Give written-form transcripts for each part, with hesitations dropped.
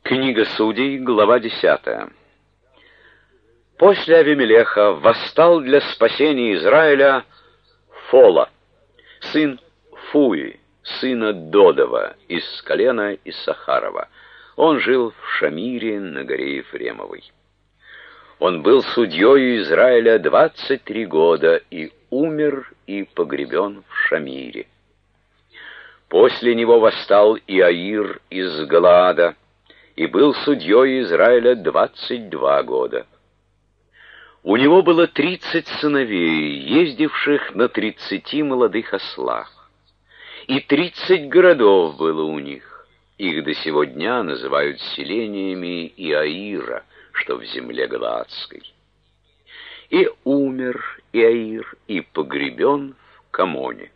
Книга Судей, глава 10. После Авимелеха восстал для спасения Израиля Фола, сын Фуи, сына Додова, из колена Иссахарова. Он жил в Шамире на горе Ефремовой. Он был судьей Израиля 23 года и умер и погребен в Шамире. После него восстал Иаир из Галаада и был судьей Израиля 22 года. У него было 30 сыновей, ездивших на 30 молодых ослах, и 30 городов было у них. Их до сего дня называют селениями Иаира, что в земле Галаадской. И умер Иаир и погребен в Камоне.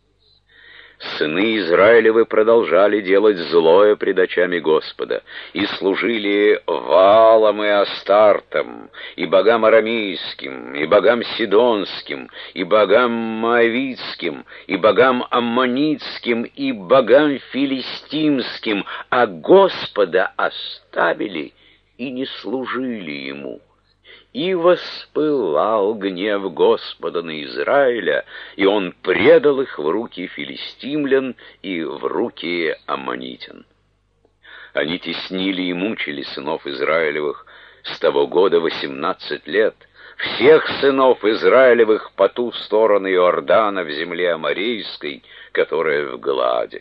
Сыны Израилевы продолжали делать злое пред очами Господа, и служили Ваалам и Астартам, и богам арамейским, и богам сидонским, и богам моавитским, и богам аммонитским, и богам филистимским, а Господа оставили и не служили ему. И воспылал гнев Господа на Израиля, и он предал их в руки филистимлян и в руки аммонитян. Они теснили и мучили сынов Израилевых с того года 18 лет, всех сынов Израилевых по ту сторону Иордана в земле Аморейской, которая в Галааде.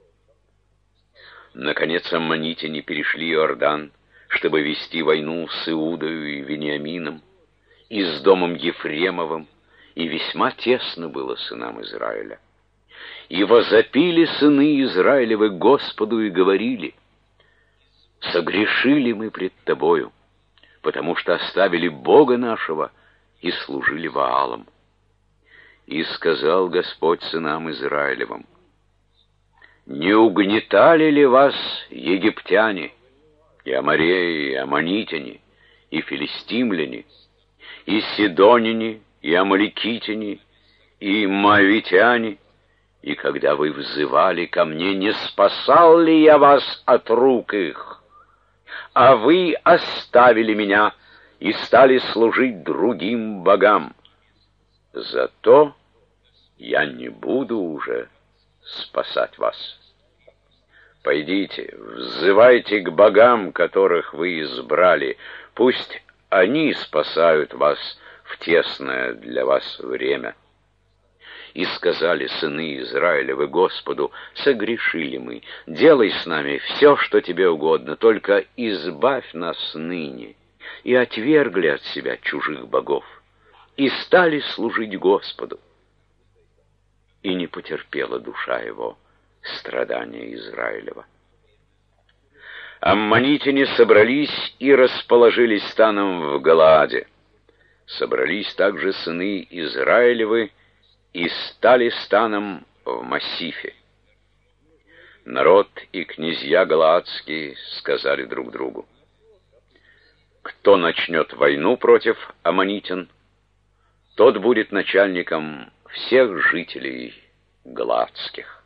Наконец аммонитяне перешли Иордан, чтобы вести войну с Иудою и Вениамином, и с домом Ефремовым, и весьма тесно было сынам Израиля. И возопили сыны Израилевы Господу и говорили: «Согрешили мы пред Тобою, потому что оставили Бога нашего и служили Ваалам». И сказал Господь сынам Израилевым: «Не угнетали ли вас египтяне, и амореи, и аммонитяне, и филистимляне, и сидоняне, и амаликитяне, и моавитяне, и когда вы взывали ко мне, не спасал ли я вас от рук их? А вы оставили меня и стали служить другим богам. Зато я не буду уже спасать вас. Пойдите, взывайте к богам, которых вы избрали, пусть они спасают вас в тесное для вас время». И сказали сыны Израилевы Господу: «Согрешили мы, делай с нами все, что тебе угодно, только избавь нас ныне». И отвергли от себя чужих богов, и стали служить Господу. И не потерпела душа его страдания Израилева. Аммонитяне собрались и расположились станом в Галааде. Собрались также сыны Израилевы и стали станом в Массифе. Народ и князья галаадские сказали друг другу: «Кто начнет войну против аммонитян, тот будет начальником всех жителей галаадских».